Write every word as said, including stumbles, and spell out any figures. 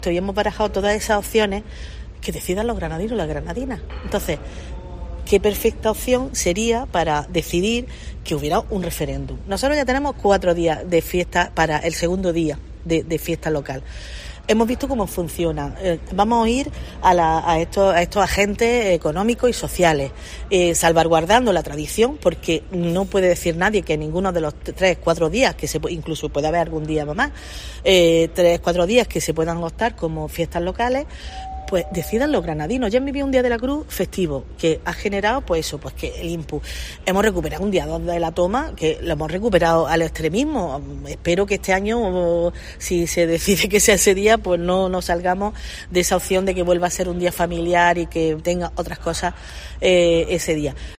Y hemos barajado todas esas opciones que decidan los granadinos y las granadinas. Entonces, qué perfecta opción sería para decidir que hubiera un referéndum. Nosotros ya tenemos cuatro días de fiesta para el segundo día de, de fiesta local. Hemos visto cómo funciona. Eh, vamos a ir a, la, a, estos, a estos agentes económicos y sociales, eh, salvaguardando la tradición, porque no puede decir nadie que ninguno de los tres, cuatro días, que se incluso puede haber algún día más, eh, tres, cuatro días que se puedan optar como fiestas locales, pues decidan los granadinos. Ya han vivido un Día de la Cruz festivo, que ha generado, pues eso, pues que el input. Hemos recuperado un día dos de la toma, que lo hemos recuperado al extremismo. Espero que este año, si se decide que sea ese día, pues no nos salgamos de esa opción de que vuelva a ser un día familiar y que tenga otras cosas eh, ese día.